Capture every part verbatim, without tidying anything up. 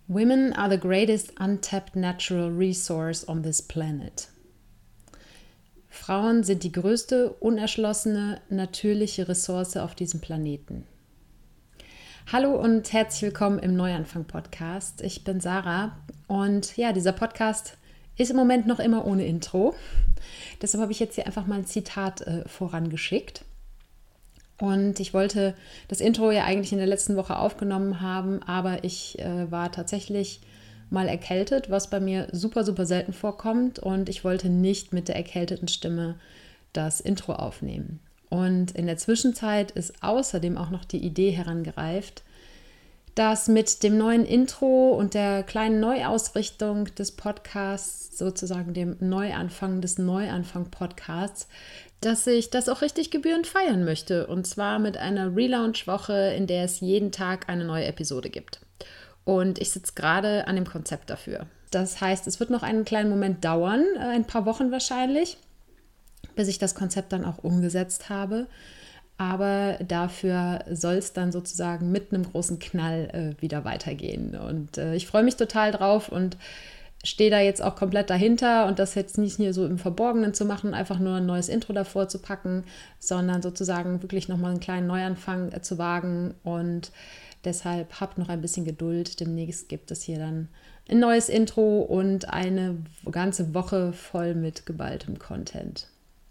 Women are the greatest untapped natural resource on this planet. Frauen sind die größte unerschlossene natürliche Ressource auf diesem Planeten. Hallo und herzlich willkommen im Neuanfang-Podcast. Ich bin Sarah und ja, dieser Podcast ist im Moment noch immer ohne Intro. Deshalb habe ich jetzt hier einfach mal ein Zitat äh, vorangeschickt. Und ich wollte das Intro ja eigentlich in der letzten Woche aufgenommen haben, aber ich äh, war tatsächlich mal erkältet, was bei mir super, super selten vorkommt. Und ich wollte nicht mit der erkälteten Stimme das Intro aufnehmen. Und in der Zwischenzeit ist außerdem auch noch die Idee herangereift, dass mit dem neuen Intro und der kleinen Neuausrichtung des Podcasts, sozusagen dem Neuanfang des Neuanfang-Podcasts, dass ich das auch richtig gebührend feiern möchte. Und zwar mit einer Relaunch-Woche, in der es jeden Tag eine neue Episode gibt. Und ich sitze gerade an dem Konzept dafür. Das heißt, es wird noch einen kleinen Moment dauern, ein paar Wochen wahrscheinlich, bis ich das Konzept dann auch umgesetzt habe. Aber dafür soll es dann sozusagen mit einem großen Knall äh, wieder weitergehen. Und äh, ich freue mich total drauf und stehe da jetzt auch komplett dahinter und das jetzt nicht hier so im Verborgenen zu machen, einfach nur ein neues Intro davor zu packen, sondern sozusagen wirklich nochmal einen kleinen Neuanfang äh, zu wagen. Und deshalb habt noch ein bisschen Geduld. Demnächst gibt es hier dann ein neues Intro und eine ganze Woche voll mit geballtem Content.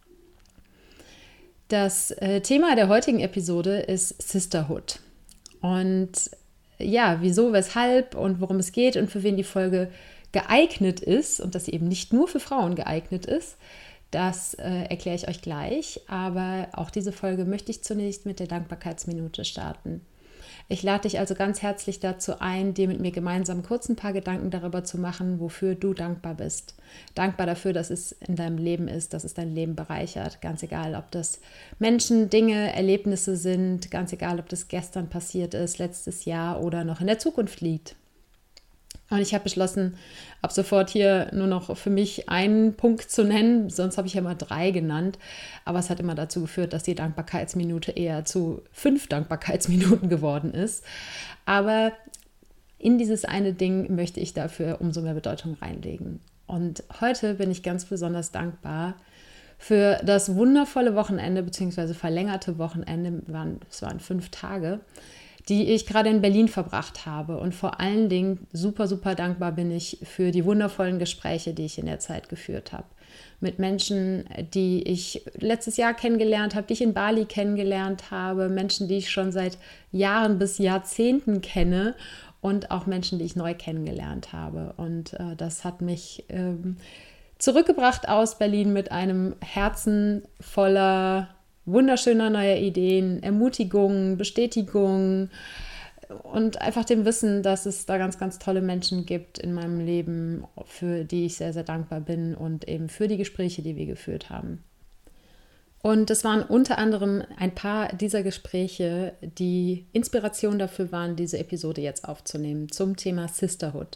Das äh, Thema der heutigen Episode ist Sisterhood. Und ja, wieso, weshalb und worum es geht und für wen die Folge geeignet ist und dass sie eben nicht nur für Frauen geeignet ist, das äh, erkläre ich euch gleich. Aber auch diese Folge möchte ich zunächst mit der Dankbarkeitsminute starten. Ich lade dich also ganz herzlich dazu ein, dir mit mir gemeinsam kurz ein paar Gedanken darüber zu machen, wofür du dankbar bist. Dankbar dafür, dass es in deinem Leben ist, dass es dein Leben bereichert. Ganz egal, ob das Menschen, Dinge, Erlebnisse sind, ganz egal, ob das gestern passiert ist, letztes Jahr oder noch in der Zukunft liegt. Und ich habe beschlossen, ab sofort hier nur noch für mich einen Punkt zu nennen. Sonst habe ich ja mal drei genannt. Aber es hat immer dazu geführt, dass die Dankbarkeitsminute eher zu fünf Dankbarkeitsminuten geworden ist. Aber in dieses eine Ding möchte ich dafür umso mehr Bedeutung reinlegen. Und heute bin ich ganz besonders dankbar für das wundervolle Wochenende, beziehungsweise verlängerte Wochenende, es waren fünf Tage, die ich gerade in Berlin verbracht habe. Und vor allen Dingen super, super dankbar bin ich für die wundervollen Gespräche, die ich in der Zeit geführt habe. Mit Menschen, die ich letztes Jahr kennengelernt habe, die ich in Bali kennengelernt habe, Menschen, die ich schon seit Jahren bis Jahrzehnten kenne und auch Menschen, die ich neu kennengelernt habe. Und äh, das hat mich ähm, zurückgebracht aus Berlin mit einem Herzen voller wunderschöner neuer Ideen, Ermutigung, Bestätigung und einfach dem Wissen, dass es da ganz, ganz tolle Menschen gibt in meinem Leben, für die ich sehr, sehr dankbar bin und eben für die Gespräche, die wir geführt haben. Und es waren unter anderem ein paar dieser Gespräche, die Inspiration dafür waren, diese Episode jetzt aufzunehmen zum Thema Sisterhood.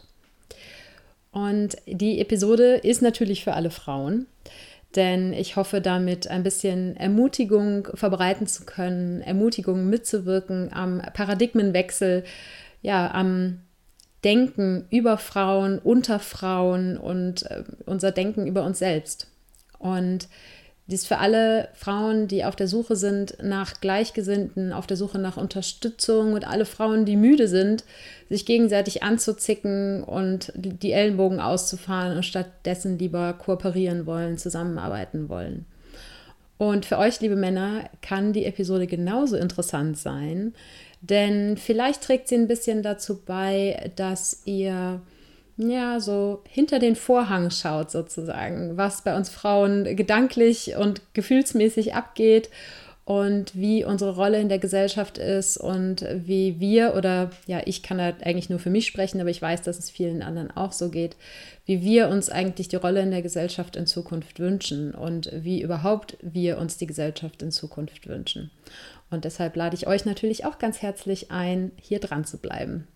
Und die Episode ist natürlich für alle Frauen. Denn ich hoffe, damit ein bisschen Ermutigung verbreiten zu können, Ermutigung mitzuwirken am Paradigmenwechsel, ja, am Denken über Frauen, unter Frauen und äh, unser Denken über uns selbst. Und dies für alle Frauen, die auf der Suche sind nach Gleichgesinnten, auf der Suche nach Unterstützung und alle Frauen, die müde sind, sich gegenseitig anzuzicken und die Ellenbogen auszufahren und stattdessen lieber kooperieren wollen, zusammenarbeiten wollen. Und für euch, liebe Männer, kann die Episode genauso interessant sein, denn vielleicht trägt sie ein bisschen dazu bei, dass ihr ja, so hinter den Vorhang schaut sozusagen, was bei uns Frauen gedanklich und gefühlsmäßig abgeht und wie unsere Rolle in der Gesellschaft ist und wie wir, oder ja, ich kann da eigentlich nur für mich sprechen, aber ich weiß, dass es vielen anderen auch so geht, wie wir uns eigentlich die Rolle in der Gesellschaft in Zukunft wünschen und wie überhaupt wir uns die Gesellschaft in Zukunft wünschen. Und deshalb lade ich euch natürlich auch ganz herzlich ein, hier dran zu bleiben.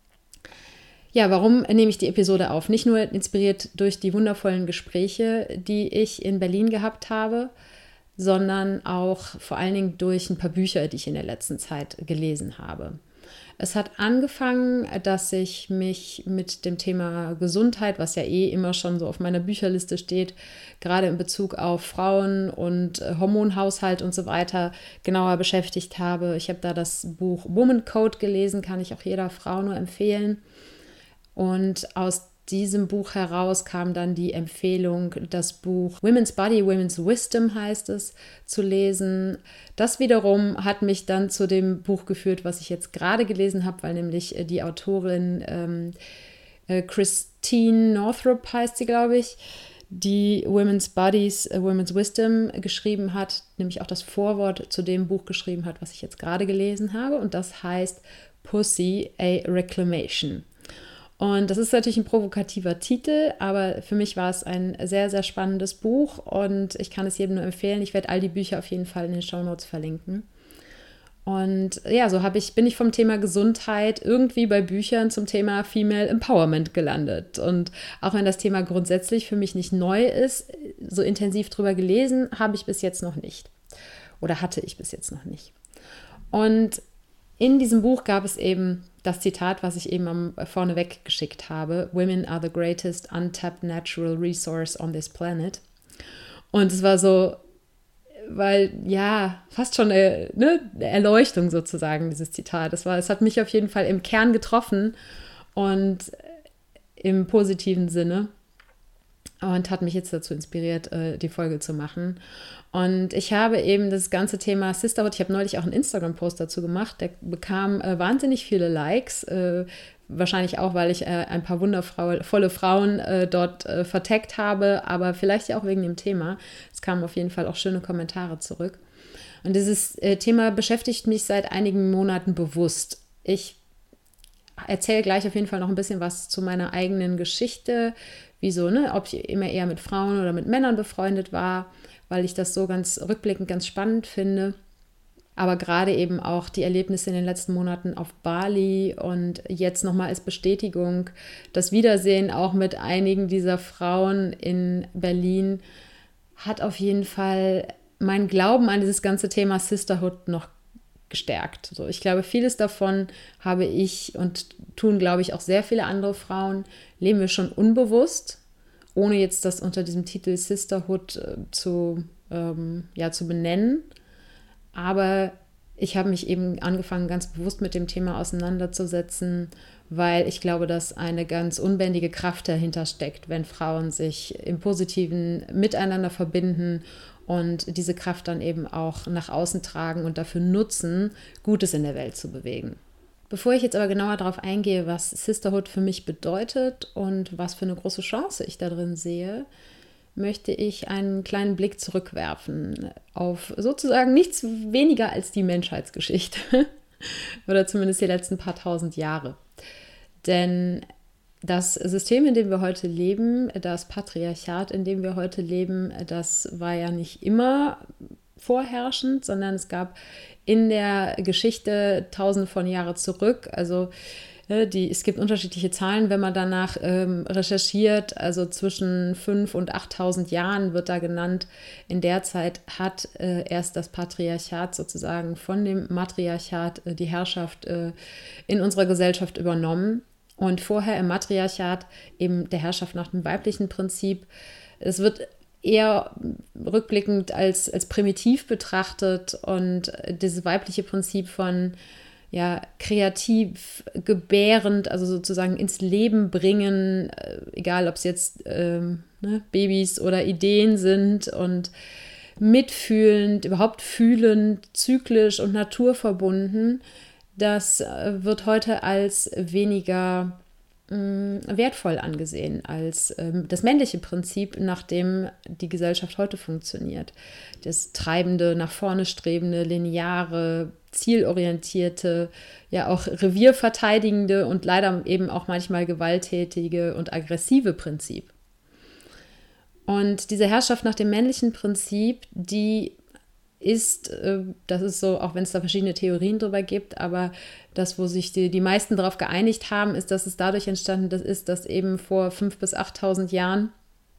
Ja, warum nehme ich die Episode auf? Nicht nur inspiriert durch die wundervollen Gespräche, die ich in Berlin gehabt habe, sondern auch vor allen Dingen durch ein paar Bücher, die ich in der letzten Zeit gelesen habe. Es hat angefangen, dass ich mich mit dem Thema Gesundheit, was ja eh immer schon so auf meiner Bücherliste steht, gerade in Bezug auf Frauen und Hormonhaushalt und so weiter, genauer beschäftigt habe. Ich habe da das Buch Woman Code gelesen, kann ich auch jeder Frau nur empfehlen. Und aus diesem Buch heraus kam dann die Empfehlung, das Buch Women's Body, Women's Wisdom heißt es, zu lesen. Das wiederum hat mich dann zu dem Buch geführt, was ich jetzt gerade gelesen habe, weil nämlich die Autorin ähm, äh, Christine Northrup heißt sie, glaube ich, die Women's Bodies, äh, Women's Wisdom geschrieben hat, nämlich auch das Vorwort zu dem Buch geschrieben hat, was ich jetzt gerade gelesen habe. Und das heißt Pussy, a Reclamation. Und das ist natürlich ein provokativer Titel, aber für mich war es ein sehr, sehr spannendes Buch und ich kann es jedem nur empfehlen. Ich werde all die Bücher auf jeden Fall in den Shownotes verlinken. Und ja, so habe ich, bin ich vom Thema Gesundheit irgendwie bei Büchern zum Thema Female Empowerment gelandet. Und auch wenn das Thema grundsätzlich für mich nicht neu ist, so intensiv drüber gelesen habe ich bis jetzt noch nicht. Oder hatte ich bis jetzt noch nicht. Und in diesem Buch gab es eben das Zitat, was ich eben am, vorneweg geschickt habe. Women are the greatest untapped natural resource on this planet. Und es war so, weil, ja, fast schon eine, ne, eine Erleuchtung sozusagen, dieses Zitat. Es war, es hat mich auf jeden Fall im Kern getroffen und im positiven Sinne. Und hat mich jetzt dazu inspiriert, die Folge zu machen. Und ich habe eben das ganze Thema Sisterhood, ich habe neulich auch einen Instagram-Post dazu gemacht, der bekam äh, wahnsinnig viele Likes, äh, wahrscheinlich auch, weil ich äh, ein paar wundervolle Frauen äh, dort äh, vertaggt habe, aber vielleicht ja auch wegen dem Thema. Es kamen auf jeden Fall auch schöne Kommentare zurück. Und dieses äh, Thema beschäftigt mich seit einigen Monaten bewusst. Ich erzähle gleich auf jeden Fall noch ein bisschen was zu meiner eigenen Geschichte, wieso, ne, ob ich immer eher mit Frauen oder mit Männern befreundet war, weil ich das so ganz rückblickend ganz spannend finde. Aber gerade eben auch die Erlebnisse in den letzten Monaten auf Bali und jetzt nochmal als Bestätigung das Wiedersehen auch mit einigen dieser Frauen in Berlin hat auf jeden Fall mein Glauben an dieses ganze Thema Sisterhood noch gestärkt. So, ich glaube, vieles davon habe ich und tun, glaube ich, auch sehr viele andere Frauen, leben wir schon unbewusst, ohne jetzt das unter diesem Titel Sisterhood äh, zu, ähm, ja, zu benennen. Aber ich habe mich eben angefangen, ganz bewusst mit dem Thema auseinanderzusetzen, weil ich glaube, dass eine ganz unbändige Kraft dahinter steckt, wenn Frauen sich im Positiven miteinander verbinden und diese Kraft dann eben auch nach außen tragen und dafür nutzen, Gutes in der Welt zu bewegen. Bevor ich jetzt aber genauer darauf eingehe, was Sisterhood für mich bedeutet und was für eine große Chance ich da drin sehe, möchte ich einen kleinen Blick zurückwerfen auf sozusagen nichts weniger als die Menschheitsgeschichte oder zumindest die letzten paar tausend Jahre. Denn das System, in dem wir heute leben, das Patriarchat, in dem wir heute leben, das war ja nicht immer vorherrschend, sondern es gab in der Geschichte tausende von Jahren zurück, also die, es gibt unterschiedliche Zahlen, wenn man danach ähm, recherchiert, also zwischen fünftausend und achttausend Jahren wird da genannt. In der Zeit hat äh, erst das Patriarchat sozusagen von dem Matriarchat äh, die Herrschaft äh, in unserer Gesellschaft übernommen. Und vorher im Matriarchat eben der Herrschaft nach dem weiblichen Prinzip. Es wird eher rückblickend als, als primitiv betrachtet und dieses weibliche Prinzip von ja, kreativ, gebärend, also sozusagen ins Leben bringen, egal ob es jetzt ähm, ne, Babys oder Ideen sind und mitfühlend, überhaupt fühlend, zyklisch und naturverbunden, das wird heute als weniger mh, wertvoll angesehen als ähm, das männliche Prinzip, nach dem die Gesellschaft heute funktioniert. Das treibende, nach vorne strebende, lineare, zielorientierte, ja auch revierverteidigende und leider eben auch manchmal gewalttätige und aggressive Prinzip. Und diese Herrschaft nach dem männlichen Prinzip, die ist, das ist so, auch wenn es da verschiedene Theorien drüber gibt, aber das, wo sich die, die meisten darauf geeinigt haben, ist, dass es dadurch entstanden ist, dass eben vor fünftausend bis achttausend Jahren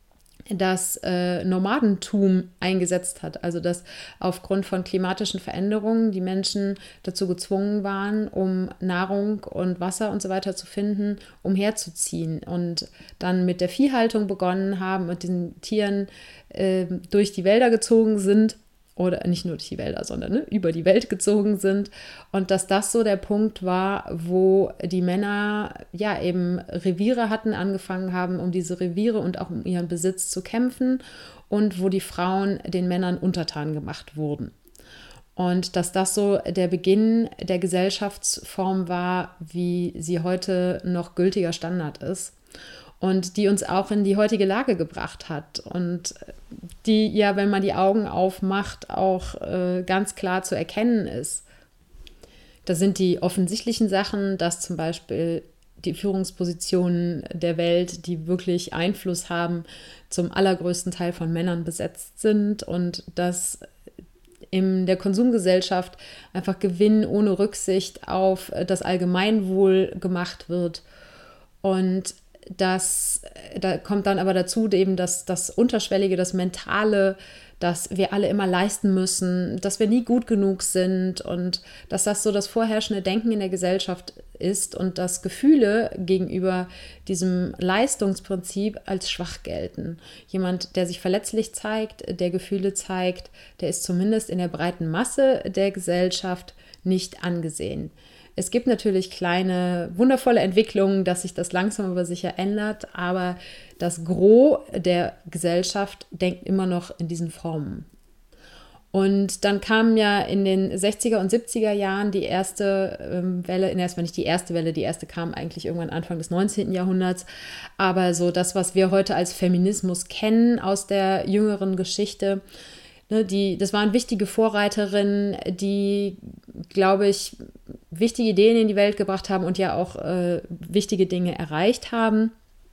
das äh, Nomadentum eingesetzt hat. Also dass aufgrund von klimatischen Veränderungen die Menschen dazu gezwungen waren, um Nahrung und Wasser und so weiter zu finden, umherzuziehen und dann mit der Viehhaltung begonnen haben und den Tieren äh, durch die Wälder gezogen sind. Oder nicht nur durch die Wälder, sondern ne, über die Welt gezogen sind. Und dass das so der Punkt war, wo die Männer ja eben Reviere hatten, angefangen haben, um diese Reviere und auch um ihren Besitz zu kämpfen. Und wo die Frauen den Männern untertan gemacht wurden. Und dass das so der Beginn der Gesellschaftsform war, wie sie heute noch gültiger Standard ist. Und die uns auch in die heutige Lage gebracht hat und die ja, wenn man die Augen aufmacht, auch äh, ganz klar zu erkennen ist. Das sind die offensichtlichen Sachen, dass zum Beispiel die Führungspositionen der Welt, die wirklich Einfluss haben, zum allergrößten Teil von Männern besetzt sind und dass in der Konsumgesellschaft einfach Gewinn ohne Rücksicht auf das Allgemeinwohl gemacht wird. Und Das, da kommt dann aber dazu eben das, das Unterschwellige, das Mentale, dass wir alle immer leisten müssen, dass wir nie gut genug sind und dass das so das vorherrschende Denken in der Gesellschaft ist und dass Gefühle gegenüber diesem Leistungsprinzip als schwach gelten. Jemand, der sich verletzlich zeigt, der Gefühle zeigt, der ist zumindest in der breiten Masse der Gesellschaft nicht angesehen. Es gibt natürlich kleine, wundervolle Entwicklungen, dass sich das langsam aber sicher ändert, aber das Gros der Gesellschaft denkt immer noch in diesen Formen. Und dann kam ja in den sechziger und siebziger Jahren die erste ähm, Welle, erstmal nicht die erste Welle, die erste kam eigentlich irgendwann Anfang des neunzehnten Jahrhunderts, aber so das, was wir heute als Feminismus kennen aus der jüngeren Geschichte, ne, die, das waren wichtige Vorreiterinnen, die, glaube ich, wichtige Ideen in die Welt gebracht haben und ja auch äh, wichtige Dinge erreicht haben,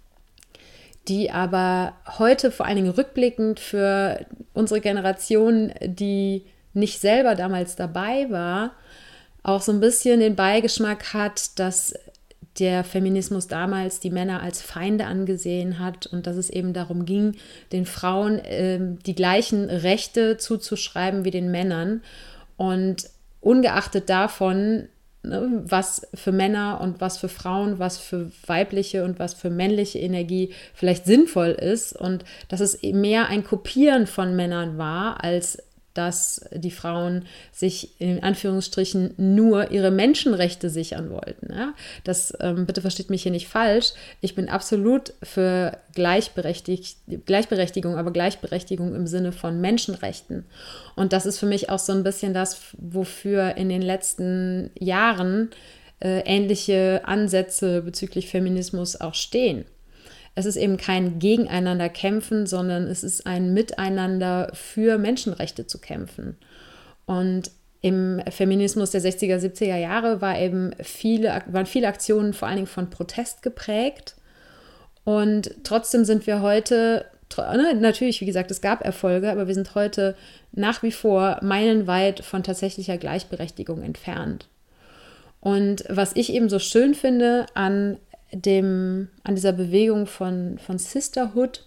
die aber heute vor allen Dingen rückblickend für unsere Generation, die nicht selber damals dabei war, auch so ein bisschen den Beigeschmack hat, dass der Feminismus damals die Männer als Feinde angesehen hat und dass es eben darum ging, den Frauen äh, die gleichen Rechte zuzuschreiben wie den Männern. Und ungeachtet davon, ne, was für Männer und was für Frauen, was für weibliche und was für männliche Energie vielleicht sinnvoll ist und dass es mehr ein Kopieren von Männern war, als dass die Frauen sich in Anführungsstrichen nur ihre Menschenrechte sichern wollten. Ja? Das, ähm, bitte versteht mich hier nicht falsch, ich bin absolut für Gleichberechtig- Gleichberechtigung, aber Gleichberechtigung im Sinne von Menschenrechten. Und das ist für mich auch so ein bisschen das, wofür in den letzten Jahren äh, ähnliche Ansätze bezüglich Feminismus auch stehen. Es ist eben kein Gegeneinander kämpfen, sondern es ist ein Miteinander für Menschenrechte zu kämpfen. Und im Feminismus der sechziger, siebziger Jahre war eben viele, waren viele Aktionen vor allen Dingen von Protest geprägt. Und trotzdem sind wir heute, natürlich, wie gesagt, es gab Erfolge, aber wir sind heute nach wie vor meilenweit von tatsächlicher Gleichberechtigung entfernt. Und was ich eben so schön finde an Dem, an dieser Bewegung von, von Sisterhood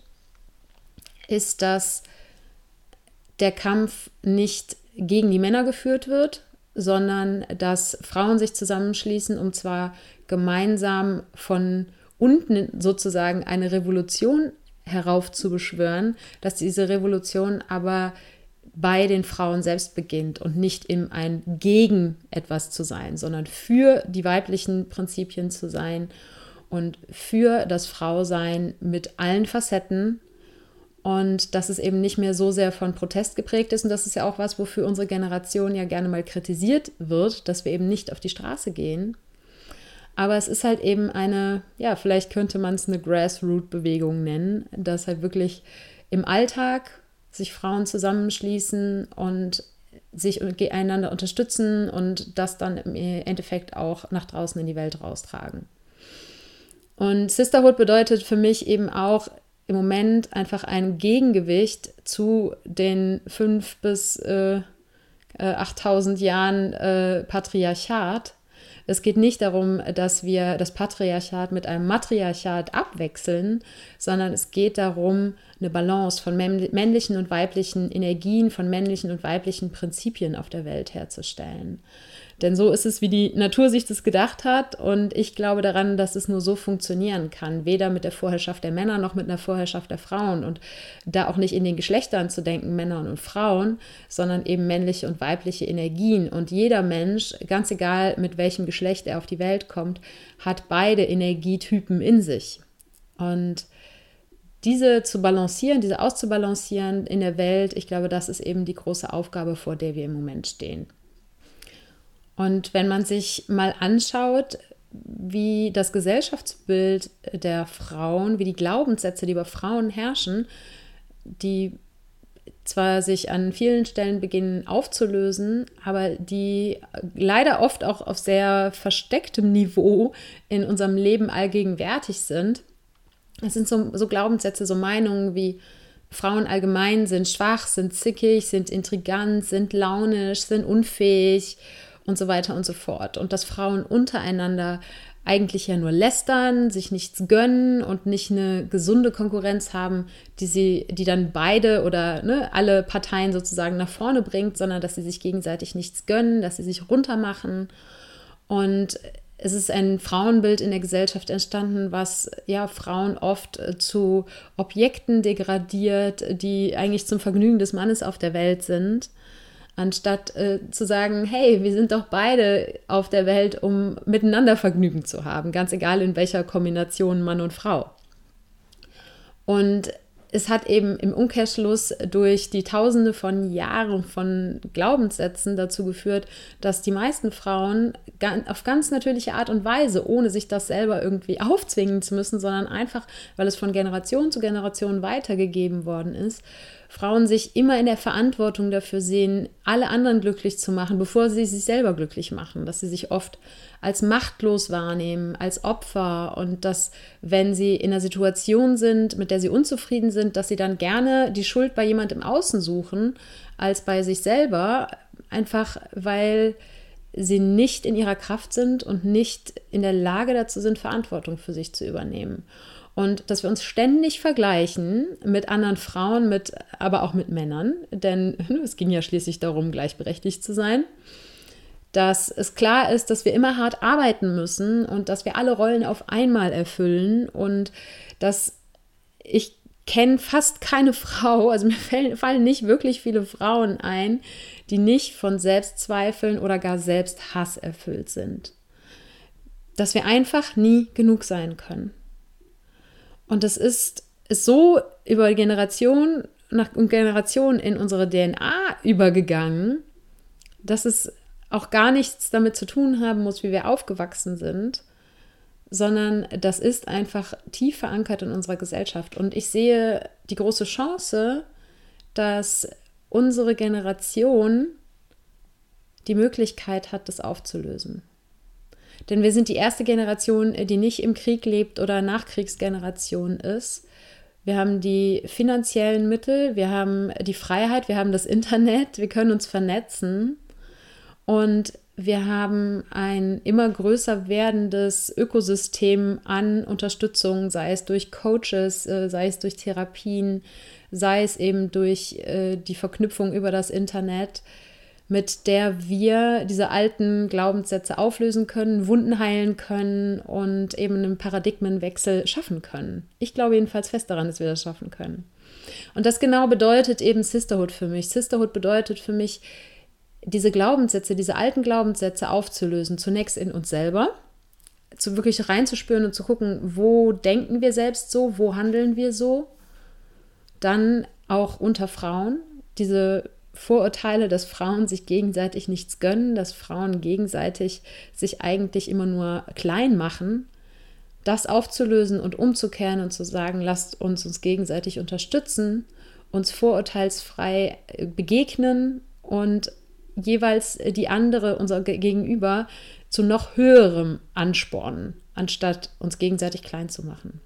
ist, dass der Kampf nicht gegen die Männer geführt wird, sondern dass Frauen sich zusammenschließen, um zwar gemeinsam von unten sozusagen eine Revolution heraufzubeschwören, dass diese Revolution aber bei den Frauen selbst beginnt und nicht in ein Gegen etwas zu sein, sondern für die weiblichen Prinzipien zu sein und für das Frausein mit allen Facetten und dass es eben nicht mehr so sehr von Protest geprägt ist und das ist ja auch was, wofür unsere Generation ja gerne mal kritisiert wird, dass wir eben nicht auf die Straße gehen. Aber es ist halt eben eine, ja, vielleicht könnte man es eine Grassroot-Bewegung nennen, dass halt wirklich im Alltag sich Frauen zusammenschließen und sich einander unterstützen und das dann im Endeffekt auch nach draußen in die Welt raustragen. Und Sisterhood bedeutet für mich eben auch im Moment einfach ein Gegengewicht zu den fünftausend bis äh, achttausend Jahren äh, Patriarchat. Es geht nicht darum, dass wir das Patriarchat mit einem Matriarchat abwechseln, sondern es geht darum, eine Balance von männlichen und weiblichen Energien, von männlichen und weiblichen Prinzipien auf der Welt herzustellen. Denn so ist es, wie die Natur sich das gedacht hat, und ich glaube daran, dass es nur so funktionieren kann, weder mit der Vorherrschaft der Männer noch mit einer Vorherrschaft der Frauen, und da auch nicht in den Geschlechtern zu denken, Männern und Frauen, sondern eben männliche und weibliche Energien, und jeder Mensch, ganz egal mit welchem Geschlecht er auf die Welt kommt, hat beide Energietypen in sich, und diese zu balancieren, diese auszubalancieren in der Welt, ich glaube, das ist eben die große Aufgabe, vor der wir im Moment stehen. Und wenn man sich mal anschaut, wie das Gesellschaftsbild der Frauen, wie die Glaubenssätze, die über Frauen herrschen, die zwar sich an vielen Stellen beginnen aufzulösen, aber die leider oft auch auf sehr verstecktem Niveau in unserem Leben allgegenwärtig sind. Es sind so, so Glaubenssätze, so Meinungen wie: Frauen allgemein sind schwach, sind zickig, sind intrigant, sind launisch, sind unfähig und so weiter und so fort. Und dass Frauen untereinander eigentlich ja nur lästern, sich nichts gönnen und nicht eine gesunde Konkurrenz haben, die sie, die dann beide oder ne, alle Parteien sozusagen nach vorne bringt, sondern dass sie sich gegenseitig nichts gönnen, dass sie sich runtermachen. Und es ist ein Frauenbild in der Gesellschaft entstanden, was ja Frauen oft zu Objekten degradiert, die eigentlich zum Vergnügen des Mannes auf der Welt sind, anstatt äh, zu sagen, hey, wir sind doch beide auf der Welt, um miteinander Vergnügen zu haben, ganz egal in welcher Kombination Mann und Frau. Und es hat eben im Umkehrschluss durch die Tausende von Jahren von Glaubenssätzen dazu geführt, dass die meisten Frauen auf ganz natürliche Art und Weise, ohne sich das selber irgendwie aufzwingen zu müssen, sondern einfach, weil es von Generation zu Generation weitergegeben worden ist, Frauen sich immer in der Verantwortung dafür sehen, alle anderen glücklich zu machen, bevor sie sich selber glücklich machen, dass sie sich oft als machtlos wahrnehmen, als Opfer, und dass, wenn sie in einer Situation sind, mit der sie unzufrieden sind, dass sie dann gerne die Schuld bei jemandem im Außen suchen, als bei sich selber, einfach weil sie nicht in ihrer Kraft sind und nicht in der Lage dazu sind, Verantwortung für sich zu übernehmen. Und dass wir uns ständig vergleichen mit anderen Frauen, mit, aber auch mit Männern, denn es ging ja schließlich darum, gleichberechtigt zu sein, dass es klar ist, dass wir immer hart arbeiten müssen und dass wir alle Rollen auf einmal erfüllen, und dass ich kenne fast keine Frau, also mir fallen, fallen nicht wirklich viele Frauen ein, die nicht von Selbstzweifeln oder gar Selbsthass erfüllt sind. Dass wir einfach nie genug sein können. Und das ist, ist so über Generation nach Generation in unsere D N A übergegangen, dass es auch gar nichts damit zu tun haben muss, wie wir aufgewachsen sind, sondern das ist einfach tief verankert in unserer Gesellschaft. Und ich sehe die große Chance, dass unsere Generation die Möglichkeit hat, das aufzulösen. Denn wir sind die erste Generation, die nicht im Krieg lebt oder Nachkriegsgeneration ist. Wir haben die finanziellen Mittel, wir haben die Freiheit, wir haben das Internet, wir können uns vernetzen, und wir haben ein immer größer werdendes Ökosystem an Unterstützung, sei es durch Coaches, sei es durch Therapien, sei es eben durch die Verknüpfung über das Internet, mit der wir diese alten Glaubenssätze auflösen können, Wunden heilen können und eben einen Paradigmenwechsel schaffen können. Ich glaube jedenfalls fest daran, dass wir das schaffen können. Und das genau bedeutet eben Sisterhood für mich. Sisterhood bedeutet für mich, diese Glaubenssätze, diese alten Glaubenssätze aufzulösen, zunächst in uns selber, zu wirklich reinzuspüren und zu gucken, wo denken wir selbst so, wo handeln wir so, dann auch unter Frauen, diese Vorurteile, dass Frauen sich gegenseitig nichts gönnen, dass Frauen gegenseitig sich eigentlich immer nur klein machen, das aufzulösen und umzukehren und zu sagen, lasst uns uns gegenseitig unterstützen, uns vorurteilsfrei begegnen und jeweils die andere, unser Gegenüber, zu noch höherem anspornen, anstatt uns gegenseitig klein zu machen.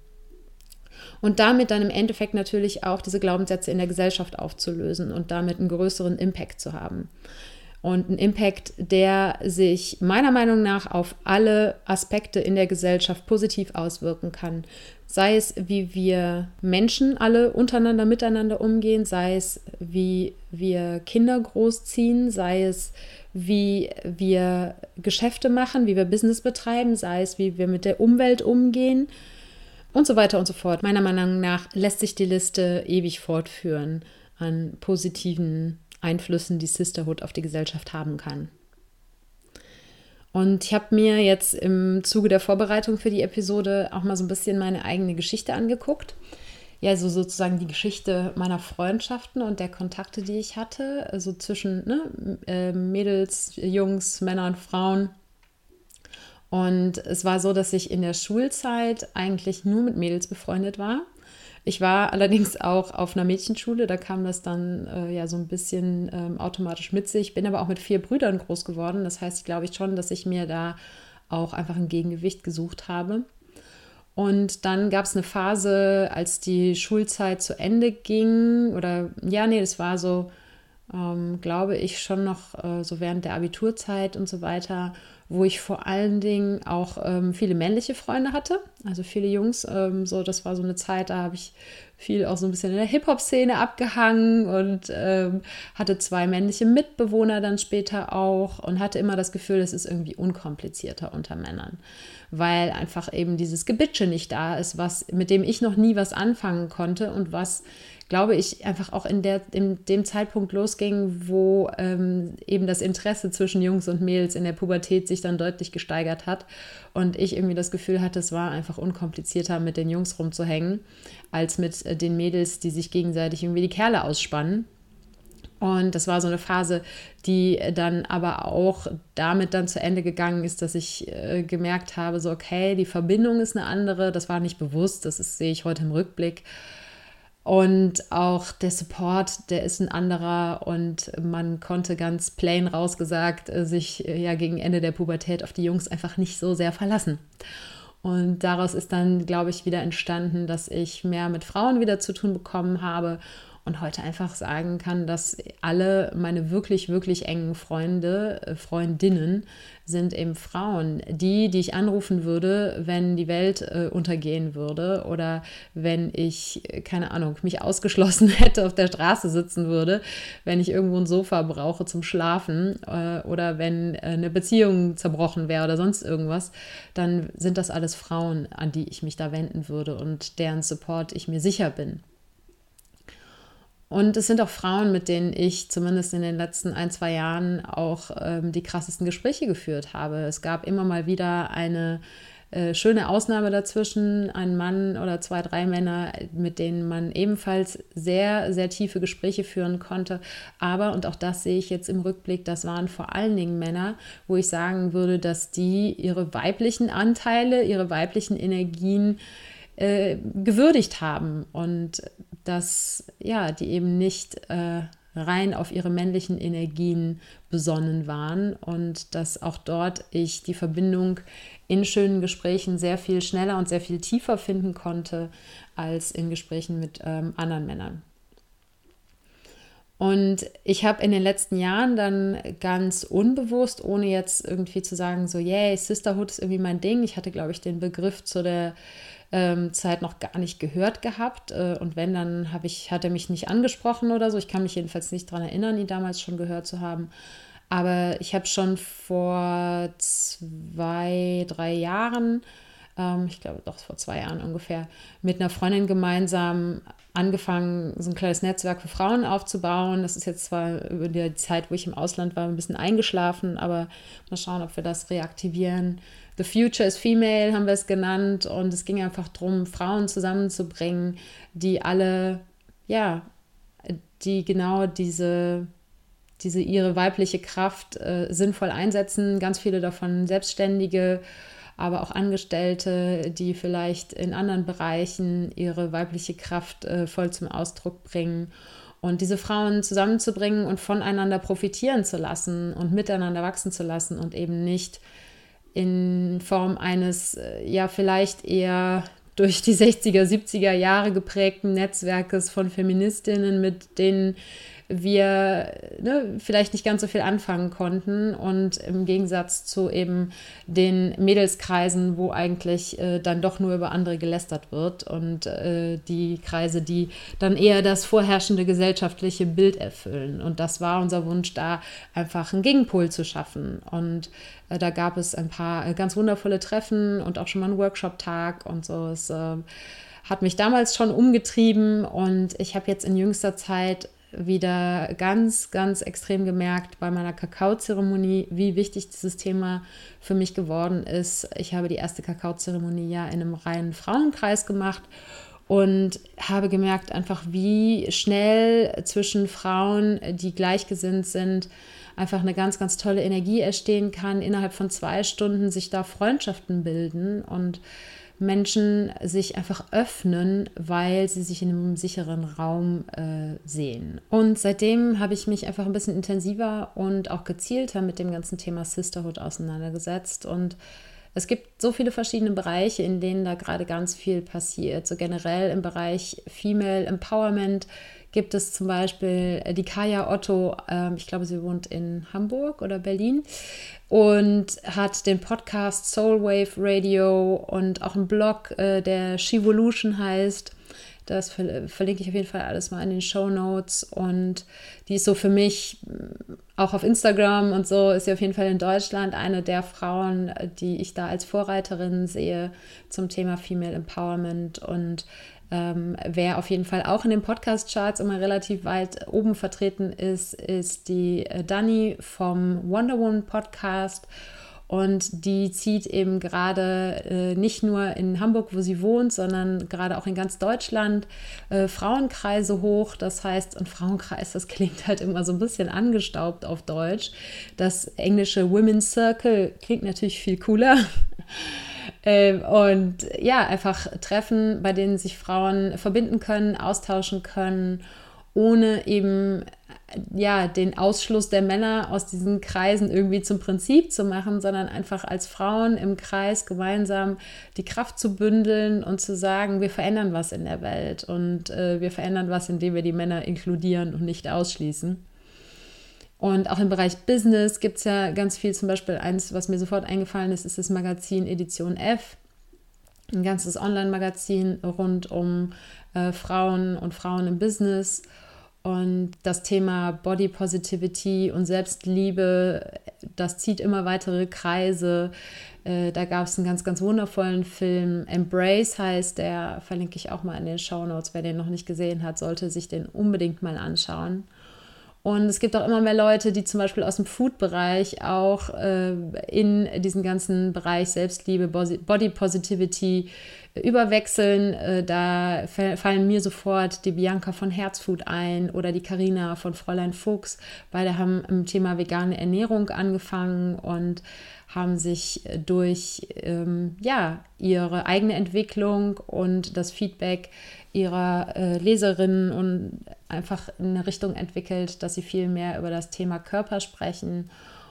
Und damit dann im Endeffekt natürlich auch diese Glaubenssätze in der Gesellschaft aufzulösen und damit einen größeren Impact zu haben. Und ein Impact, der sich meiner Meinung nach auf alle Aspekte in der Gesellschaft positiv auswirken kann. Sei es, wie wir Menschen alle untereinander, miteinander umgehen, sei es, wie wir Kinder großziehen, sei es, wie wir Geschäfte machen, wie wir Business betreiben, sei es, wie wir mit der Umwelt umgehen und so weiter und so fort. Meiner Meinung nach lässt sich die Liste ewig fortführen an positiven Einflüssen, die Sisterhood auf die Gesellschaft haben kann. Und ich habe mir jetzt im Zuge der Vorbereitung für die Episode auch mal so ein bisschen meine eigene Geschichte angeguckt. Ja, also sozusagen die Geschichte meiner Freundschaften und der Kontakte, die ich hatte, also zwischen ne, Mädels, Jungs, Männer und Frauen. Und es war so, dass ich in der Schulzeit eigentlich nur mit Mädels befreundet war. Ich war allerdings auch auf einer Mädchenschule, da kam das dann äh, ja so ein bisschen ähm, automatisch mit sich. Ich bin aber auch mit vier Brüdern groß geworden. Das heißt, ich glaube ich schon, dass ich mir da auch einfach ein Gegengewicht gesucht habe. Und dann gab es eine Phase, als die Schulzeit zu Ende ging, oder ja, nee, das war so, ähm, glaube ich, schon noch äh, so während der Abiturzeit und so weiter, wo ich vor allen Dingen auch ähm, viele männliche Freunde hatte, also viele Jungs. Ähm, so, das war so eine Zeit, da habe ich viel auch so ein bisschen in der Hip-Hop-Szene abgehangen und ähm, hatte zwei männliche Mitbewohner dann später auch und hatte immer das Gefühl, es ist irgendwie unkomplizierter unter Männern, weil einfach eben dieses Gebitsche nicht da ist, was, mit dem ich noch nie was anfangen konnte und was, glaube ich, einfach auch in, der, in dem Zeitpunkt losging, wo ähm, eben das Interesse zwischen Jungs und Mädels in der Pubertät sich dann deutlich gesteigert hat und ich irgendwie das Gefühl hatte, es war einfach unkomplizierter, mit den Jungs rumzuhängen, als mit äh, den Mädels, die sich gegenseitig irgendwie die Kerle ausspannen. Und das war so eine Phase, die dann aber auch damit dann zu Ende gegangen ist, dass ich äh, gemerkt habe, so okay, die Verbindung ist eine andere, das war nicht bewusst, das ist, sehe ich heute im Rückblick. Und auch der Support, der ist ein anderer und man konnte ganz plain rausgesagt sich ja gegen Ende der Pubertät auf die Jungs einfach nicht so sehr verlassen. Und daraus ist dann, glaube ich, wieder entstanden, dass ich mehr mit Frauen wieder zu tun bekommen habe und heute einfach sagen kann, dass alle meine wirklich, wirklich engen Freunde, Freundinnen sind eben Frauen. Die, die ich anrufen würde, wenn die Welt äh, untergehen würde oder wenn ich, keine Ahnung, mich ausgeschlossen hätte, auf der Straße sitzen würde, wenn ich irgendwo ein Sofa brauche zum Schlafen äh, oder wenn äh, eine Beziehung zerbrochen wäre oder sonst irgendwas, dann sind das alles Frauen, an die ich mich da wenden würde und deren Support ich mir sicher bin. Und es sind auch Frauen, mit denen ich zumindest in den letzten ein, zwei Jahren auch ähm, die krassesten Gespräche geführt habe. Es gab immer mal wieder eine äh, schöne Ausnahme dazwischen, ein Mann oder zwei, drei Männer, mit denen man ebenfalls sehr, sehr tiefe Gespräche führen konnte. Aber, und auch das sehe ich jetzt im Rückblick, das waren vor allen Dingen Männer, wo ich sagen würde, dass die ihre weiblichen Anteile, ihre weiblichen Energien äh, gewürdigt haben und dass ja, die eben nicht äh, rein auf ihre männlichen Energien besonnen waren und dass auch dort ich die Verbindung in schönen Gesprächen sehr viel schneller und sehr viel tiefer finden konnte als in Gesprächen mit ähm, anderen Männern. Und ich habe in den letzten Jahren dann ganz unbewusst, ohne jetzt irgendwie zu sagen, so, yay, Sisterhood ist irgendwie mein Ding. Ich hatte, glaube ich, den Begriff zu der ähm, Zeit noch gar nicht gehört gehabt. Äh, und wenn, dann habe ich, hat er mich nicht angesprochen oder so. Ich kann mich jedenfalls nicht daran erinnern, ihn damals schon gehört zu haben. Aber ich habe schon vor zwei, drei Jahren, ähm, ich glaube doch vor zwei Jahren ungefähr, mit einer Freundin gemeinsam angefangen, so ein kleines Netzwerk für Frauen aufzubauen. Das ist jetzt zwar über die Zeit, wo ich im Ausland war, ein bisschen eingeschlafen, aber mal schauen, ob wir das reaktivieren. The Future is Female haben wir es genannt und es ging einfach darum, Frauen zusammenzubringen, die alle, ja, die genau diese, diese ihre weibliche Kraft äh, sinnvoll einsetzen. Ganz viele davon Selbstständige, aber auch Angestellte, die vielleicht in anderen Bereichen ihre weibliche Kraft äh, voll zum Ausdruck bringen. Und diese Frauen zusammenzubringen und voneinander profitieren zu lassen und miteinander wachsen zu lassen und eben nicht in Form eines, äh, ja vielleicht eher durch die sechziger, siebziger Jahre geprägten Netzwerkes von Feministinnen, mit denen wir ne, vielleicht nicht ganz so viel anfangen konnten und im Gegensatz zu eben den Mädelskreisen, wo eigentlich äh, dann doch nur über andere gelästert wird und äh, die Kreise, die dann eher das vorherrschende gesellschaftliche Bild erfüllen. Und das war unser Wunsch, da einfach einen Gegenpol zu schaffen. Und äh, da gab es ein paar äh, ganz wundervolle Treffen und auch schon mal einen Workshop-Tag und so. Es äh, hat mich damals schon umgetrieben und ich habe jetzt in jüngster Zeit wieder ganz, ganz extrem gemerkt bei meiner Kakaozeremonie, wie wichtig dieses Thema für mich geworden ist. Ich habe die erste Kakaozeremonie ja in einem reinen Frauenkreis gemacht und habe gemerkt einfach, wie schnell zwischen Frauen, die gleichgesinnt sind, einfach eine ganz, ganz tolle Energie entstehen kann. Innerhalb von zwei Stunden sich da Freundschaften bilden und Menschen sich einfach öffnen, weil sie sich in einem sicheren Raum äh, sehen. Und seitdem habe ich mich einfach ein bisschen intensiver und auch gezielter mit dem ganzen Thema Sisterhood auseinandergesetzt. Und es gibt so viele verschiedene Bereiche, in denen da gerade ganz viel passiert. So generell im Bereich Female Empowerment gibt es zum Beispiel die Kaya Otto, äh, ich glaube, sie wohnt in Hamburg oder Berlin und hat den Podcast Soulwave Radio und auch einen Blog, äh, der Shevolution heißt. Das ver- verlinke ich auf jeden Fall alles mal in den Shownotes. Und die ist so für mich, auch auf Instagram und so, ist sie auf jeden Fall in Deutschland eine der Frauen, die ich da als Vorreiterin sehe zum Thema Female Empowerment. Und Ähm, wer auf jeden Fall auch in den Podcast-Charts immer relativ weit oben vertreten ist, ist die äh, Dani vom Wonder Woman Podcast. Und die zieht eben gerade äh, nicht nur in Hamburg, wo sie wohnt, sondern gerade auch in ganz Deutschland äh, Frauenkreise hoch. Das heißt, ein Frauenkreis, das klingt halt immer so ein bisschen angestaubt auf Deutsch. Das englische Women's Circle klingt natürlich viel cooler. Und ja, einfach Treffen, bei denen sich Frauen verbinden können, austauschen können, ohne eben ja, den Ausschluss der Männer aus diesen Kreisen irgendwie zum Prinzip zu machen, sondern einfach als Frauen im Kreis gemeinsam die Kraft zu bündeln und zu sagen, wir verändern was in der Welt und äh, wir verändern was, indem wir die Männer inkludieren und nicht ausschließen. Und auch im Bereich Business gibt es ja ganz viel, zum Beispiel eins, was mir sofort eingefallen ist, ist das Magazin Edition F. Ein ganzes Online-Magazin rund um äh, Frauen und Frauen im Business. Und das Thema Body Positivity und Selbstliebe, das zieht immer weitere Kreise. Äh, da gab es einen ganz, ganz wundervollen Film. Embrace heißt der, verlinke ich auch mal in den Shownotes. Wer den noch nicht gesehen hat, sollte sich den unbedingt mal anschauen. Und es gibt auch immer mehr Leute, die zum Beispiel aus dem Food-Bereich auch äh, in diesen ganzen Bereich Selbstliebe, Body Positivity äh, überwechseln. Äh, da f- fallen mir sofort die Bianca von Herzfood ein oder die Carina von Fräulein Fuchs. Beide haben im Thema vegane Ernährung angefangen und haben sich durch ähm, ja, ihre eigene Entwicklung und das Feedback ihrer äh, Leserinnen und einfach in eine Richtung entwickelt, dass sie viel mehr über das Thema Körper sprechen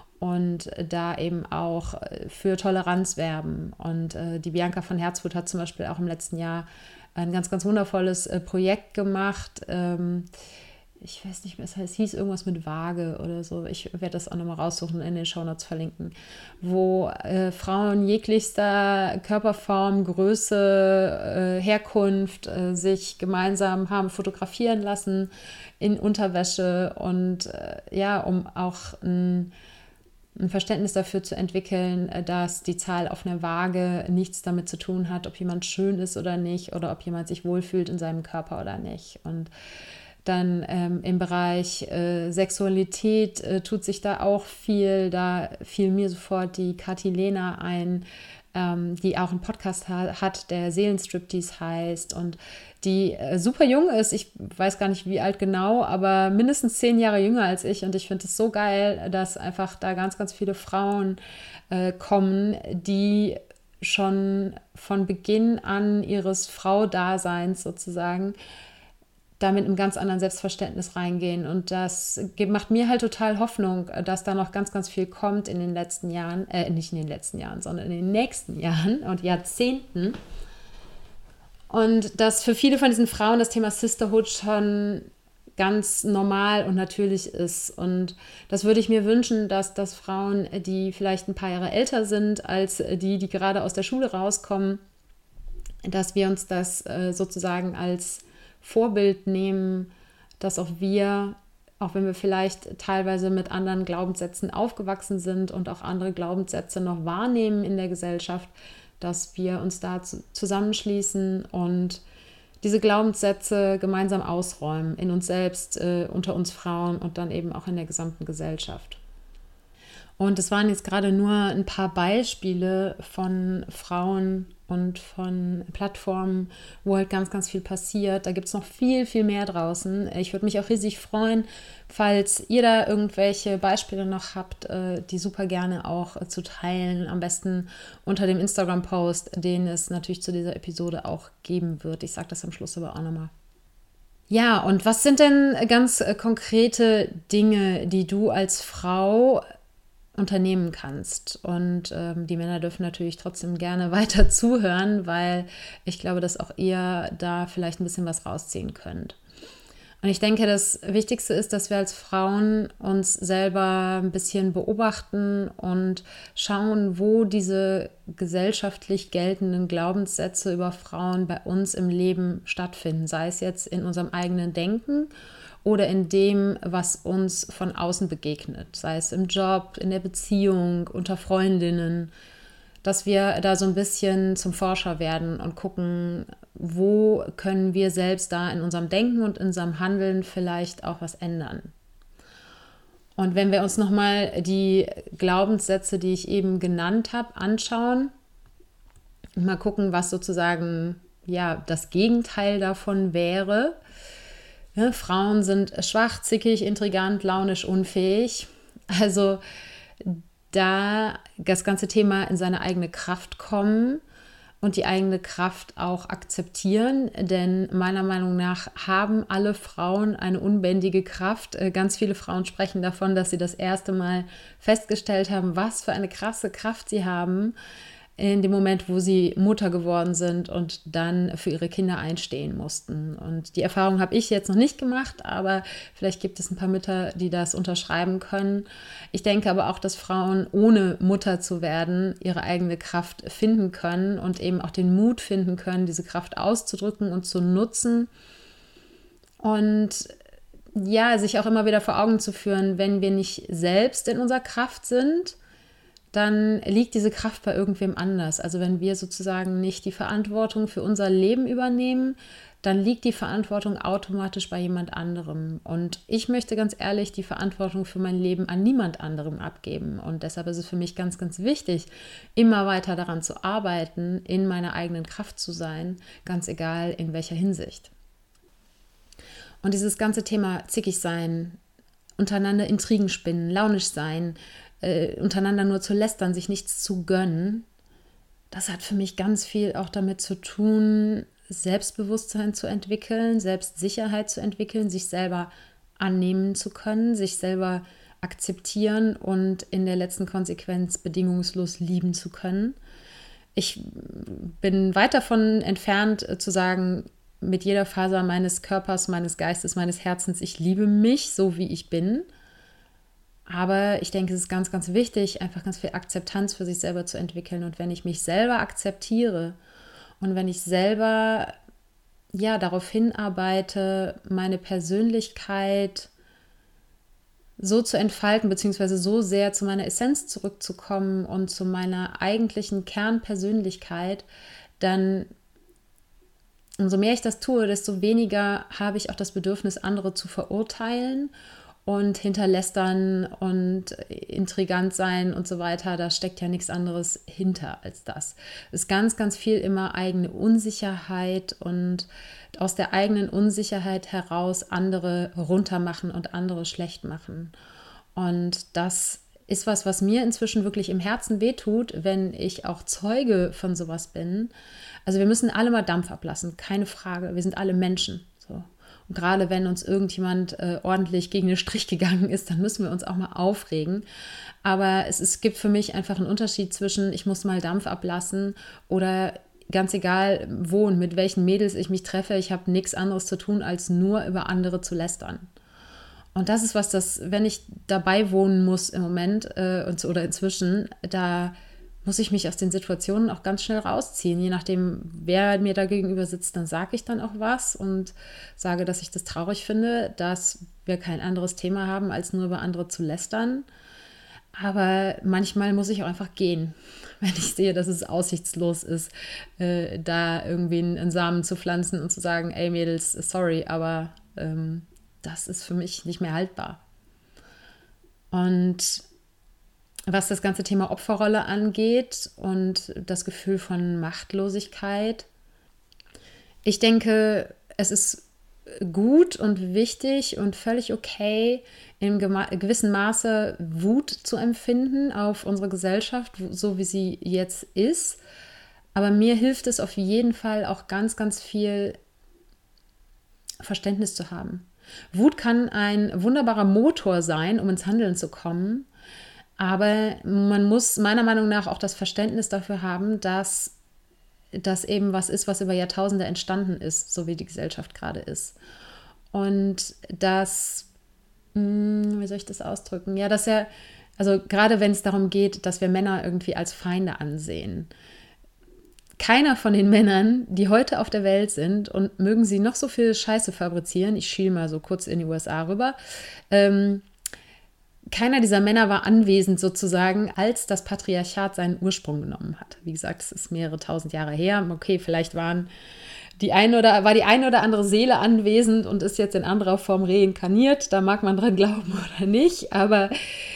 und da eben auch für Toleranz werben. Und äh, die Bianca von Herzfood hat zum Beispiel auch im letzten Jahr ein ganz, ganz wundervolles äh, Projekt gemacht. Ähm, ich weiß nicht mehr, es heißt, hieß irgendwas mit Waage oder so. Ich werde das auch nochmal raussuchen und in den Shownotes verlinken, wo äh, Frauen jeglichster Körperform, Größe, äh, Herkunft äh, sich gemeinsam haben fotografieren lassen in Unterwäsche und äh, ja, um auch ein, ein Verständnis dafür zu entwickeln, dass die Zahl auf einer Waage nichts damit zu tun hat, ob jemand schön ist oder nicht oder ob jemand sich wohlfühlt in seinem Körper oder nicht. Und dann ähm, im Bereich äh, Sexualität äh, tut sich da auch viel. Da fiel mir sofort die Kathi Lehner ein, ähm, die auch einen Podcast ha- hat, der Seelenstriptease heißt und die äh, super jung ist. Ich weiß gar nicht, wie alt genau, aber mindestens zehn Jahre jünger als ich. Und ich finde es so geil, dass einfach da ganz, ganz viele Frauen äh, kommen, die schon von Beginn an ihres Frau-Daseins sozusagen da mit einem ganz anderen Selbstverständnis reingehen. Und das macht mir halt total Hoffnung, dass da noch ganz, ganz viel kommt in den letzten Jahren, äh, nicht in den letzten Jahren, sondern in den nächsten Jahren und Jahrzehnten. Und dass für viele von diesen Frauen das Thema Sisterhood schon ganz normal und natürlich ist. Und das würde ich mir wünschen, dass, dass Frauen, die vielleicht ein paar Jahre älter sind als die, die gerade aus der Schule rauskommen, dass wir uns das äh, sozusagen als Vorbild nehmen, dass auch wir, auch wenn wir vielleicht teilweise mit anderen Glaubenssätzen aufgewachsen sind und auch andere Glaubenssätze noch wahrnehmen in der Gesellschaft, dass wir uns da zusammenschließen und diese Glaubenssätze gemeinsam ausräumen, in uns selbst, äh, unter uns Frauen und dann eben auch in der gesamten Gesellschaft. Und es waren jetzt gerade nur ein paar Beispiele von Frauen und von Plattformen, wo halt ganz, ganz viel passiert. Da gibt es noch viel, viel mehr draußen. Ich würde mich auch riesig freuen, falls ihr da irgendwelche Beispiele noch habt, die super gerne auch zu teilen. Am besten unter dem Instagram-Post, den es natürlich zu dieser Episode auch geben wird. Ich sage das am Schluss aber auch nochmal. Ja, und was sind denn ganz konkrete Dinge, die du als Frau unternehmen kannst? Und ähm, die Männer dürfen natürlich trotzdem gerne weiter zuhören, weil ich glaube, dass auch ihr da vielleicht ein bisschen was rausziehen könnt. Und ich denke, das Wichtigste ist, dass wir als Frauen uns selber ein bisschen beobachten und schauen, wo diese gesellschaftlich geltenden Glaubenssätze über Frauen bei uns im Leben stattfinden, sei es jetzt in unserem eigenen Denken oder in dem, was uns von außen begegnet, sei es im Job, in der Beziehung, unter Freundinnen, dass wir da so ein bisschen zum Forscher werden und gucken, wo können wir selbst da in unserem Denken und in unserem Handeln vielleicht auch was ändern. Und wenn wir uns nochmal die Glaubenssätze, die ich eben genannt habe, anschauen und mal gucken, was sozusagen ja das Gegenteil davon wäre. Ja, Frauen sind schwach, zickig, intrigant, launisch, unfähig. Also da das ganze Thema in seine eigene Kraft kommen und die eigene Kraft auch akzeptieren, denn meiner Meinung nach haben alle Frauen eine unbändige Kraft. Ganz viele Frauen sprechen davon, dass sie das erste Mal festgestellt haben, was für eine krasse Kraft sie haben in dem Moment, wo sie Mutter geworden sind und dann für ihre Kinder einstehen mussten. Und die Erfahrung habe ich jetzt noch nicht gemacht, aber vielleicht gibt es ein paar Mütter, die das unterschreiben können. Ich denke aber auch, dass Frauen, ohne Mutter zu werden, ihre eigene Kraft finden können und eben auch den Mut finden können, diese Kraft auszudrücken und zu nutzen. Und ja, sich auch immer wieder vor Augen zu führen, wenn wir nicht selbst in unserer Kraft sind, dann liegt diese Kraft bei irgendwem anders. Also wenn wir sozusagen nicht die Verantwortung für unser Leben übernehmen, dann liegt die Verantwortung automatisch bei jemand anderem. Und ich möchte ganz ehrlich die Verantwortung für mein Leben an niemand anderem abgeben. Und deshalb ist es für mich ganz, ganz wichtig, immer weiter daran zu arbeiten, in meiner eigenen Kraft zu sein, ganz egal in welcher Hinsicht. Und dieses ganze Thema zickig sein, untereinander Intrigen spinnen, launisch sein, Äh, untereinander nur zu lästern, sich nichts zu gönnen, das hat für mich ganz viel auch damit zu tun, Selbstbewusstsein zu entwickeln, Selbstsicherheit zu entwickeln, sich selber annehmen zu können, sich selber akzeptieren und in der letzten Konsequenz bedingungslos lieben zu können. Ich bin weit davon entfernt zu sagen, mit jeder Faser meines Körpers, meines Geistes, meines Herzens, ich liebe mich so, wie ich bin. Aber ich denke, es ist ganz, ganz wichtig, einfach ganz viel Akzeptanz für sich selber zu entwickeln. Und wenn ich mich selber akzeptiere und wenn ich selber ja, darauf hinarbeite, meine Persönlichkeit so zu entfalten, beziehungsweise so sehr zu meiner Essenz zurückzukommen und zu meiner eigentlichen Kernpersönlichkeit, dann umso mehr ich das tue, desto weniger habe ich auch das Bedürfnis, andere zu verurteilen und hinterlästern und intrigant sein und so weiter. Da steckt ja nichts anderes hinter als das. Es ist ganz, ganz viel immer eigene Unsicherheit und aus der eigenen Unsicherheit heraus andere runtermachen und andere schlecht machen. Und das ist was, was mir inzwischen wirklich im Herzen wehtut, wenn ich auch Zeuge von sowas bin. Also wir müssen alle mal Dampf ablassen, keine Frage. Wir sind alle Menschen. So. Und gerade wenn uns irgendjemand äh, ordentlich gegen den Strich gegangen ist, dann müssen wir uns auch mal aufregen. Aber es, es gibt für mich einfach einen Unterschied zwischen, ich muss mal Dampf ablassen oder ganz egal wo und mit welchen Mädels ich mich treffe, ich habe nichts anderes zu tun, als nur über andere zu lästern. Und das ist was, das, wenn ich dabei wohnen muss im Moment äh, und, oder inzwischen, da muss ich mich aus den Situationen auch ganz schnell rausziehen. Je nachdem, wer mir da gegenüber sitzt, dann sage ich dann auch was und sage, dass ich das traurig finde, dass wir kein anderes Thema haben, als nur über andere zu lästern. Aber manchmal muss ich auch einfach gehen, wenn ich sehe, dass es aussichtslos ist, äh, da irgendwie einen Samen zu pflanzen und zu sagen, ey Mädels, sorry, aber ähm, das ist für mich nicht mehr haltbar. Und was das ganze Thema Opferrolle angeht und das Gefühl von Machtlosigkeit, ich denke, es ist gut und wichtig und völlig okay, in gewissem Maße Wut zu empfinden auf unsere Gesellschaft, so wie sie jetzt ist. Aber mir hilft es auf jeden Fall auch ganz, ganz viel Verständnis zu haben. Wut kann ein wunderbarer Motor sein, um ins Handeln zu kommen. Aber man muss meiner Meinung nach auch das Verständnis dafür haben, dass das eben was ist, was über Jahrtausende entstanden ist, so wie die Gesellschaft gerade ist. Und dass, wie soll ich das ausdrücken? Ja, dass er, also gerade wenn es darum geht, dass wir Männer irgendwie als Feinde ansehen. Keiner von den Männern, die heute auf der Welt sind und mögen sie noch so viel Scheiße fabrizieren, ich schiele mal so kurz in die U S A rüber, ähm, keiner dieser Männer war anwesend sozusagen, als das Patriarchat seinen Ursprung genommen hat. Wie gesagt, es ist mehrere tausend Jahre her. Okay, vielleicht waren die eine oder, war die eine oder andere Seele anwesend und ist jetzt in anderer Form reinkarniert. Da mag man dran glauben oder nicht. Aber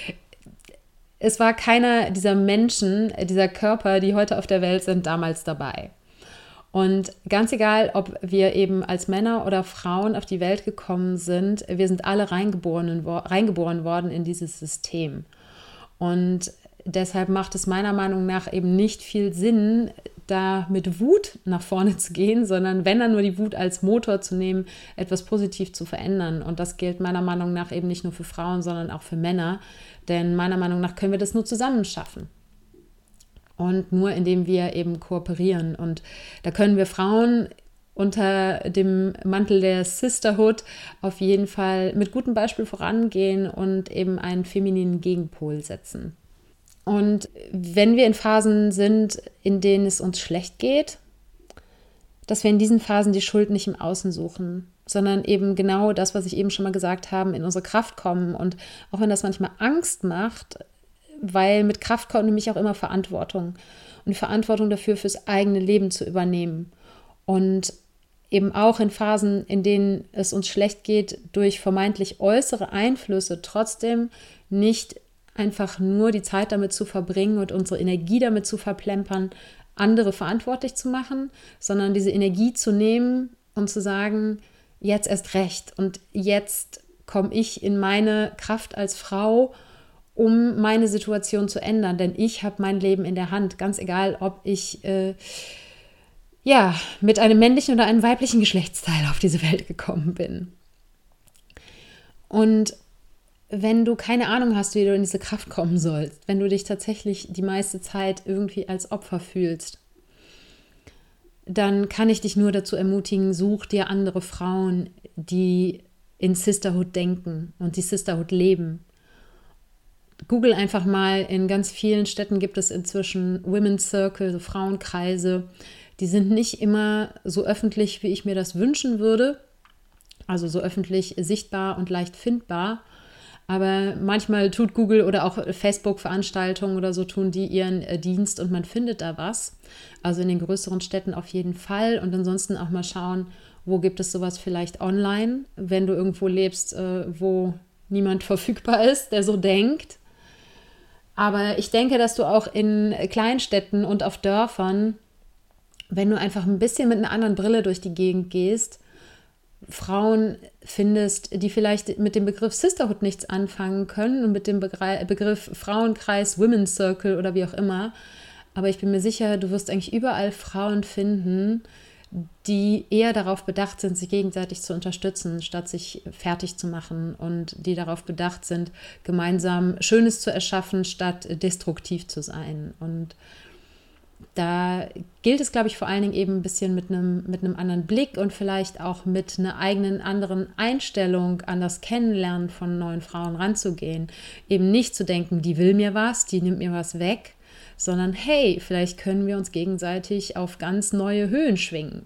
es war keiner dieser Menschen, dieser Körper, die heute auf der Welt sind, damals dabei. Und ganz egal, ob wir eben als Männer oder Frauen auf die Welt gekommen sind, wir sind alle reingeboren, reingeboren worden in dieses System. Und deshalb macht es meiner Meinung nach eben nicht viel Sinn, da mit Wut nach vorne zu gehen, sondern wenn dann nur die Wut als Motor zu nehmen, etwas positiv zu verändern. Und das gilt meiner Meinung nach eben nicht nur für Frauen, sondern auch für Männer. Denn meiner Meinung nach können wir das nur zusammen schaffen. Und nur indem wir eben kooperieren. Und da können wir Frauen unter dem Mantel der Sisterhood auf jeden Fall mit gutem Beispiel vorangehen und eben einen femininen Gegenpol setzen. Und wenn wir in Phasen sind, in denen es uns schlecht geht, dass wir in diesen Phasen die Schuld nicht im Außen suchen, sondern eben genau das, was ich eben schon mal gesagt habe, in unsere Kraft kommen. Und auch wenn das manchmal Angst macht, weil mit Kraft kommt nämlich auch immer Verantwortung und die Verantwortung dafür, fürs eigene Leben zu übernehmen. Und eben auch in Phasen, in denen es uns schlecht geht, durch vermeintlich äußere Einflüsse trotzdem nicht einfach nur die Zeit damit zu verbringen und unsere Energie damit zu verplempern, andere verantwortlich zu machen, sondern diese Energie zu nehmen und zu sagen, jetzt erst recht und jetzt komme ich in meine Kraft als Frau, um meine Situation zu ändern, denn ich habe mein Leben in der Hand, ganz egal, ob ich äh, ja, mit einem männlichen oder einem weiblichen Geschlechtsteil auf diese Welt gekommen bin. Und wenn du keine Ahnung hast, wie du in diese Kraft kommen sollst, wenn du dich tatsächlich die meiste Zeit irgendwie als Opfer fühlst, dann kann ich dich nur dazu ermutigen, such dir andere Frauen, die in Sisterhood denken und die Sisterhood leben. Google einfach mal, in ganz vielen Städten gibt es inzwischen Women's Circle, so Frauenkreise. Die sind nicht immer so öffentlich, wie ich mir das wünschen würde, also so öffentlich sichtbar und leicht findbar. Aber manchmal tut Google oder auch Facebook-Veranstaltungen oder so, tun die ihren Dienst und man findet da was. Also in den größeren Städten auf jeden Fall. Und ansonsten auch mal schauen, wo gibt es sowas vielleicht online, wenn du irgendwo lebst, wo niemand verfügbar ist, der so denkt. Aber ich denke, dass du auch in Kleinstädten und auf Dörfern, wenn du einfach ein bisschen mit einer anderen Brille durch die Gegend gehst, Frauen findest, die vielleicht mit dem Begriff Sisterhood nichts anfangen können und mit dem Begriff Frauenkreis, Women's Circle oder wie auch immer. Aber ich bin mir sicher, du wirst eigentlich überall Frauen finden, die eher darauf bedacht sind, sich gegenseitig zu unterstützen, statt sich fertig zu machen und die darauf bedacht sind, gemeinsam Schönes zu erschaffen, statt destruktiv zu sein. Und da gilt es, glaube ich, vor allen Dingen eben ein bisschen mit einem, mit einem anderen Blick und vielleicht auch mit einer eigenen anderen Einstellung an das Kennenlernen von neuen Frauen ranzugehen. Eben nicht zu denken, die will mir was, die nimmt mir was weg, sondern hey, vielleicht können wir uns gegenseitig auf ganz neue Höhen schwingen.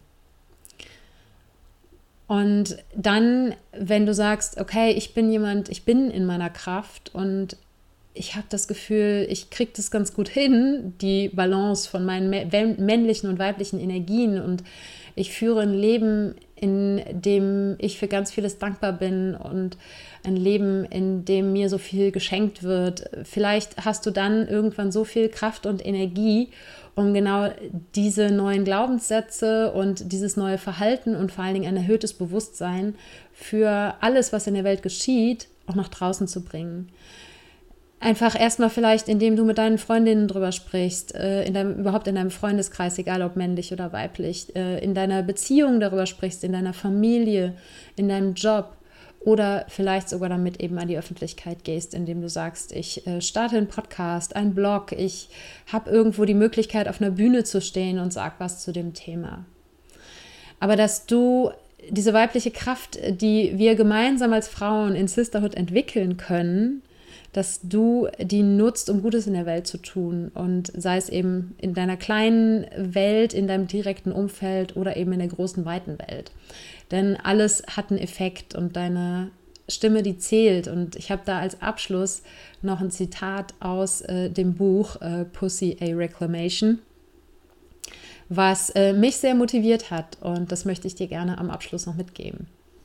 Und dann, wenn du sagst, okay, ich bin jemand, ich bin in meiner Kraft und ich habe das Gefühl, ich kriege das ganz gut hin, die Balance von meinen männlichen und weiblichen Energien, und ich führe ein Leben, in dem ich für ganz vieles dankbar bin und ein Leben, in dem mir so viel geschenkt wird. Vielleicht hast du dann irgendwann so viel Kraft und Energie, um genau diese neuen Glaubenssätze und dieses neue Verhalten und vor allen Dingen ein erhöhtes Bewusstsein für alles, was in der Welt geschieht, auch nach draußen zu bringen. Einfach erstmal vielleicht, indem du mit deinen Freundinnen drüber sprichst, in deinem, überhaupt in deinem Freundeskreis, egal ob männlich oder weiblich, in deiner Beziehung darüber sprichst, in deiner Familie, in deinem Job, oder vielleicht sogar damit eben an die Öffentlichkeit gehst, indem du sagst, ich starte einen Podcast, einen Blog, ich habe irgendwo die Möglichkeit, auf einer Bühne zu stehen und sag was zu dem Thema. Aber dass du diese weibliche Kraft, die wir gemeinsam als Frauen in Sisterhood entwickeln können, dass du die nutzt, um Gutes in der Welt zu tun, und sei es eben in deiner kleinen Welt, in deinem direkten Umfeld oder eben in der großen, weiten Welt. Denn alles hat einen Effekt und deine Stimme, die zählt. Und ich habe da als Abschluss noch ein Zitat aus äh, dem Buch äh, Pussy a Reclamation, was äh, mich sehr motiviert hat, und das möchte ich dir gerne am Abschluss noch mitgeben.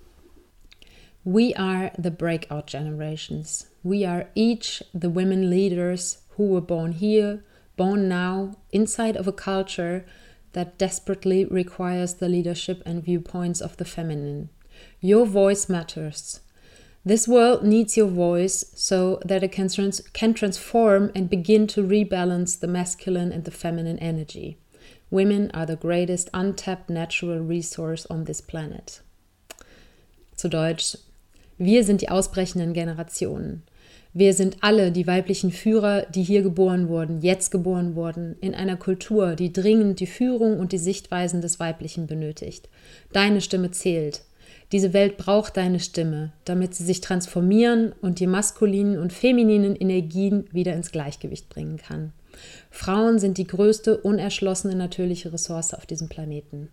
We are the breakout generations. We are each the women leaders who were born here, born now, inside of a culture that desperately requires the leadership and viewpoints of the feminine. Your voice matters. This world needs your voice so that it can, trans- can transform and begin to rebalance the masculine and the feminine energy. Women are the greatest untapped natural resource on this planet. Zu Deutsch: Wir sind die ausbrechenden Generationen. Wir sind alle die weiblichen Führer, die hier geboren wurden, jetzt geboren wurden, in einer Kultur, die dringend die Führung und die Sichtweisen des Weiblichen benötigt. Deine Stimme zählt. Diese Welt braucht deine Stimme, damit sie sich transformieren und die maskulinen und femininen Energien wieder ins Gleichgewicht bringen kann. Frauen sind die größte, unerschlossene natürliche Ressource auf diesem Planeten.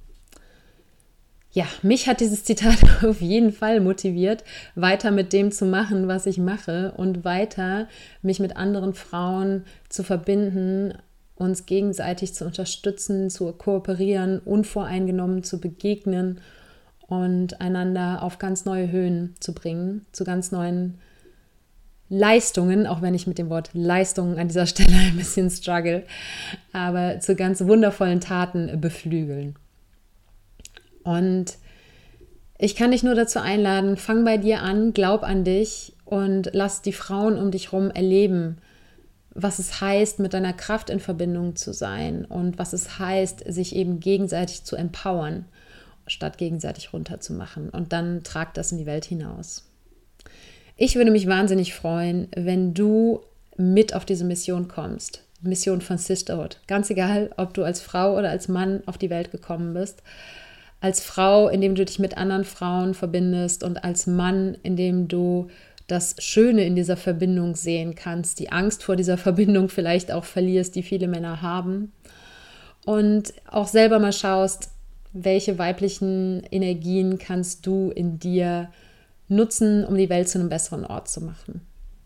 Ja, mich hat dieses Zitat auf jeden Fall motiviert, weiter mit dem zu machen, was ich mache, und weiter mich mit anderen Frauen zu verbinden, uns gegenseitig zu unterstützen, zu kooperieren, unvoreingenommen zu begegnen und einander auf ganz neue Höhen zu bringen, zu ganz neuen Leistungen, auch wenn ich mit dem Wort Leistungen an dieser Stelle ein bisschen struggle, aber zu ganz wundervollen Taten beflügeln. Und ich kann dich nur dazu einladen, fang bei dir an, glaub an dich und lass die Frauen um dich herum erleben, was es heißt, mit deiner Kraft in Verbindung zu sein und was es heißt, sich eben gegenseitig zu empowern, statt gegenseitig runterzumachen. Und dann trag das in die Welt hinaus. Ich würde mich wahnsinnig freuen, wenn du mit auf diese Mission kommst. Mission von Sisterhood. Ganz egal, ob du als Frau oder als Mann auf die Welt gekommen bist. Als Frau, indem du dich mit anderen Frauen verbindest, und als Mann, indem du das Schöne in dieser Verbindung sehen kannst, die Angst vor dieser Verbindung vielleicht auch verlierst, die viele Männer haben, und auch selber mal schaust, welche weiblichen Energien kannst du in dir nutzen, um die Welt zu einem besseren Ort zu machen.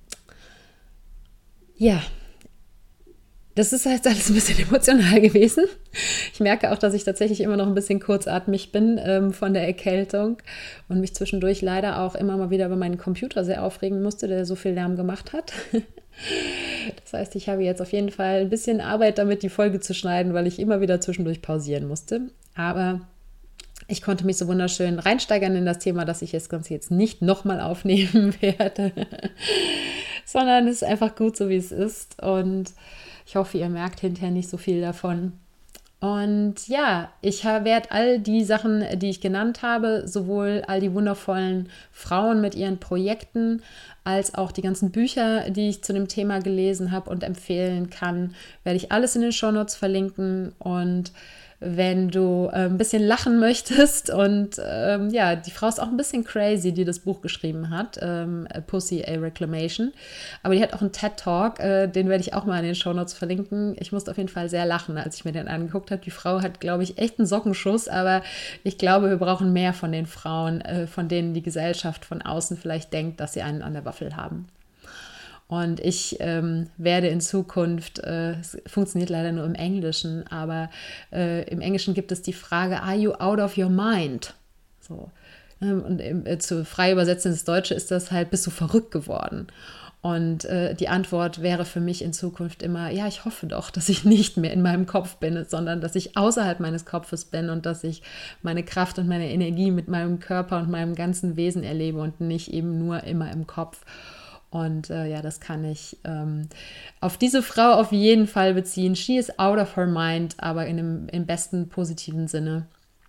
Ja, das ist jetzt alles ein bisschen emotional gewesen. Ich merke auch, dass ich tatsächlich immer noch ein bisschen kurzatmig bin ähm, von der Erkältung und mich zwischendurch leider auch immer mal wieder über meinen Computer sehr aufregen musste, der so viel Lärm gemacht hat. Das heißt, ich habe jetzt auf jeden Fall ein bisschen Arbeit damit, die Folge zu schneiden, weil ich immer wieder zwischendurch pausieren musste. Aber ich konnte mich so wunderschön reinsteigern in das Thema, dass ich das Ganze jetzt nicht nochmal aufnehmen werde, sondern es ist einfach gut, so wie es ist. Und ich hoffe, ihr merkt hinterher nicht so viel davon. Und ja, ich werde all die Sachen, die ich genannt habe, sowohl all die wundervollen Frauen mit ihren Projekten, als auch die ganzen Bücher, die ich zu dem Thema gelesen habe und empfehlen kann, werde ich alles in den Shownotes verlinken. Und wenn du äh, ein bisschen lachen möchtest und ähm, ja, die Frau ist auch ein bisschen crazy, die das Buch geschrieben hat, ähm, Pussy, a Reclamation, aber die hat auch einen TED-Talk, äh, den werde ich auch mal in den Shownotes verlinken. Ich musste auf jeden Fall sehr lachen, als ich mir den angeguckt habe. Die Frau hat, glaube ich, echt einen Sockenschuss, aber ich glaube, wir brauchen mehr von den Frauen, äh, von denen die Gesellschaft von außen vielleicht denkt, dass sie einen an der Waffel haben. Und ich ähm, werde in Zukunft, äh, es funktioniert leider nur im Englischen, aber äh, im Englischen gibt es die Frage, are you out of your mind? So. Und äh, zu frei übersetzt ins Deutsche ist das halt, bist du verrückt geworden? Und äh, die Antwort wäre für mich in Zukunft immer, ja, ich hoffe doch, dass ich nicht mehr in meinem Kopf bin, sondern dass ich außerhalb meines Kopfes bin und dass ich meine Kraft und meine Energie mit meinem Körper und meinem ganzen Wesen erlebe und nicht eben nur immer im Kopf. Und äh, ja, das kann ich ähm, auf diese Frau auf jeden Fall beziehen. She is out of her mind, aber in dem, im besten positiven Sinne.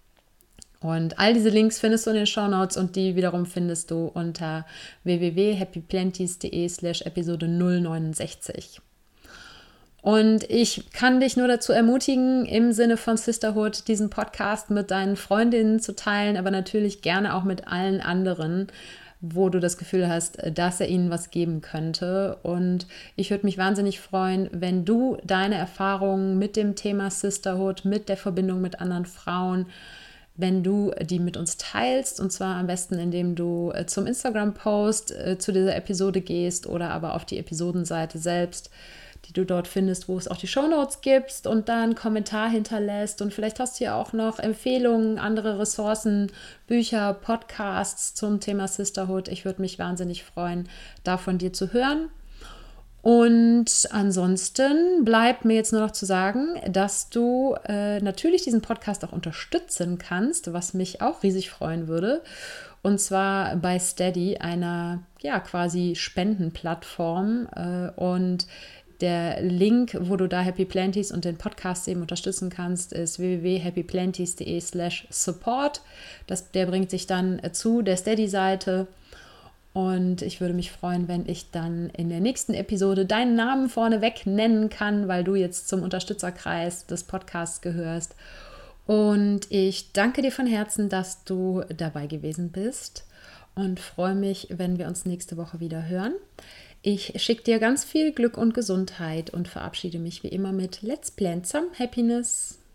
Und all diese Links findest du in den Shownotes und die wiederum findest du unter w w w punkt happy planties punkt d e slash Episode null neunundsechzig. Und ich kann dich nur dazu ermutigen, im Sinne von Sisterhood diesen Podcast mit deinen Freundinnen zu teilen, aber natürlich gerne auch mit allen anderen, wo du das Gefühl hast, dass er ihnen was geben könnte. Und ich würde mich wahnsinnig freuen, wenn du deine Erfahrungen mit dem Thema Sisterhood, mit der Verbindung mit anderen Frauen, wenn du die mit uns teilst, und zwar am besten, indem du zum Instagram-Post zu dieser Episode gehst oder aber auf die Episodenseite selbst, die du dort findest, wo es auch die Shownotes gibt und da einen Kommentar hinterlässt. Und vielleicht hast du ja auch noch Empfehlungen, andere Ressourcen, Bücher, Podcasts zum Thema Sisterhood. Ich würde mich wahnsinnig freuen, da von dir zu hören. Und ansonsten bleibt mir jetzt nur noch zu sagen, dass du äh, natürlich diesen Podcast auch unterstützen kannst, was mich auch riesig freuen würde. Und zwar bei Steady, einer ja quasi Spendenplattform. Äh, und der Link, wo du da Happy Planties und den Podcast eben unterstützen kannst, ist w w w punkt happy planties punkt d e slash support. Das, der bringt sich dann zu der Steady-Seite. Und ich würde mich freuen, wenn ich dann in der nächsten Episode deinen Namen vorneweg nennen kann, weil du jetzt zum Unterstützerkreis des Podcasts gehörst. Und ich danke dir von Herzen, dass du dabei gewesen bist und freue mich, wenn wir uns nächste Woche wieder hören. Ich schicke dir ganz viel Glück und Gesundheit und verabschiede mich wie immer mit Let's Plant some Happiness.